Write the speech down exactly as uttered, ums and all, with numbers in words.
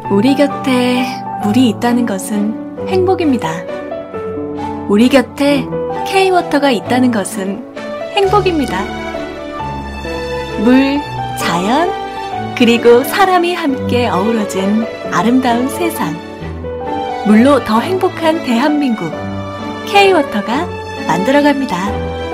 우리 곁에 물이 있다는 것은 행복입니다. 우리 곁에 K-워터가 있다는 것은 행복입니다. 물, 자연, 그리고 사람이 함께 어우러진 아름다운 세상. 물로 더 행복한 대한민국 K-워터가 만들어갑니다.